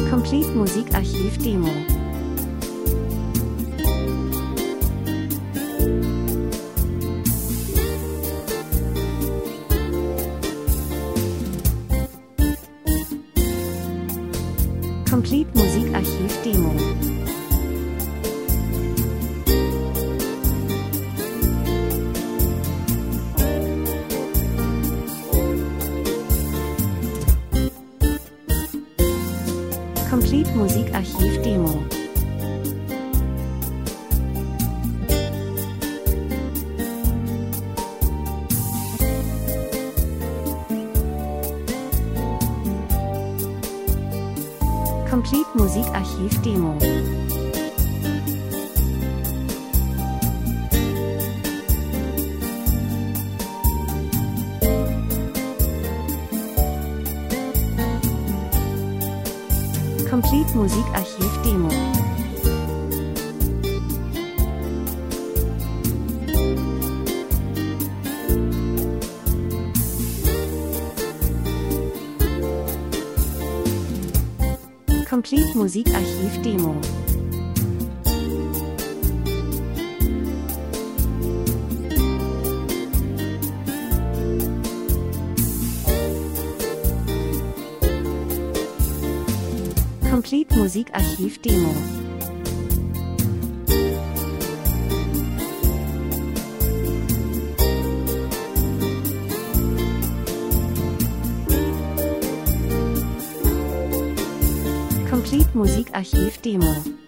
Complete Musikarchiv Demo. Complete Musikarchiv Demo. Complete Musikarchiv Demo. Complete Musikarchiv Demo. Complete Musikarchiv Demo. Complete Musikarchiv Demo. Complete Musikarchiv Demo. Complete Musikarchiv Demo.